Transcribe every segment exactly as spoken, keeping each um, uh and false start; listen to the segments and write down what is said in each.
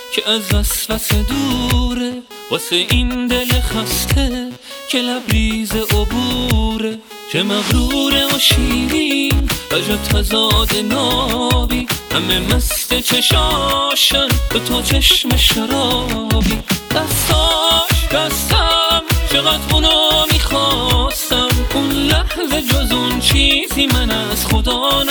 که از وسوسه دوره، واسه این دل خسته که لبریز عبوره. چه مغروره و شیرین عجب تضاد نابی، همه مست چشاشن به تو چشم شرابی. دستاش دستم چقدر اونو میخواستم، اون لحظه جز اون چیزی من از خدا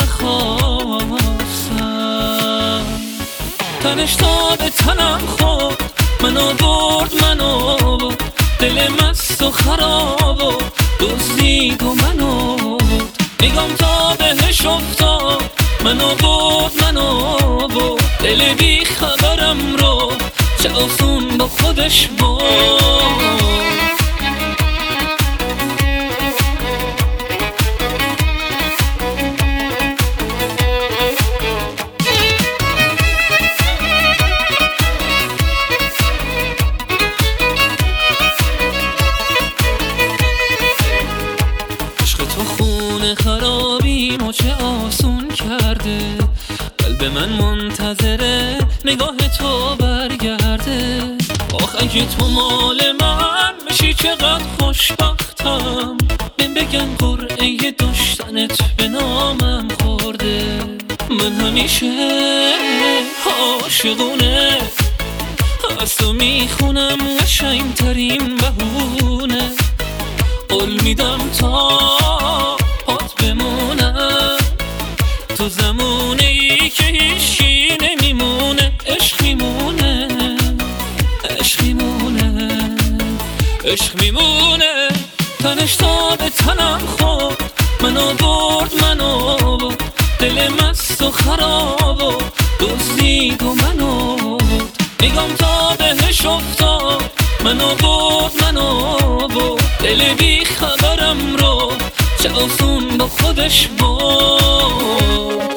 نخواستم. تنش تا به تنم خورد، منو برد منو برد، دل مست و خراب و دزدید و منو برد. نگام تا بهش افتاد، منو برد منو برد، دل بی خبرم رو چه آسون با خودش برد. خرابیمو چه آسون کرده، قلب من منتظره نگاه تو برگرده. آخ اگه تو مال من بشی چقدر خوشبختم، بهم بگن قرعه داشتنت به نامم خورده. من همیشه عاشقونه از تو میخونم قشنگترین بهونه. قول میدم تا بمونم تو زمونه ای که هیچی نمیمونه. عشق میمونه عشق میمونه عشق میمونه. تنش تا به تنم خورد، منو برد منو برد، دل مست و خراب و دزدید و منو برد. نگام تا بهش افتاد، منو برد منو برد، دل بی خبرم رو چه آسون با خودش برد.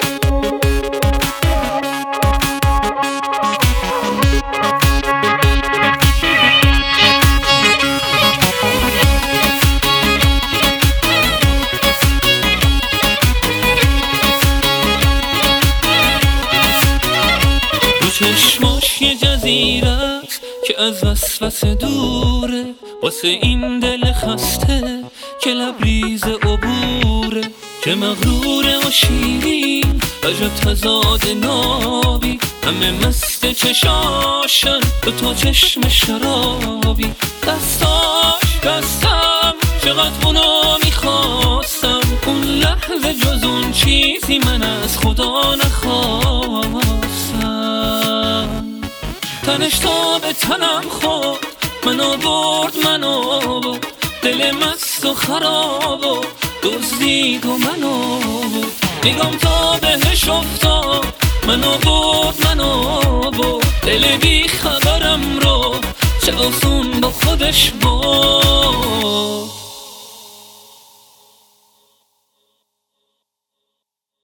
رو چشماش یه جزیره است که از وسوسه دوره، واسه این دل خسته که لبریز عبوره. چه مغروره و شیرین عجب تضاد نابی، همه مست چشاشن به تو چشم شرابی. دستاش دستم چقدر اونو میخواستم، اون لحظه جز اون چیزی من از خدا نخواستم. تنش تا به تنم خورد، منو برد منو برد، دل مست و خراب و دزدید و منو برد. نگام تا بهش افتاد، منو برد منو برد، دل بی خبرم رو چه آسون با خودش برد.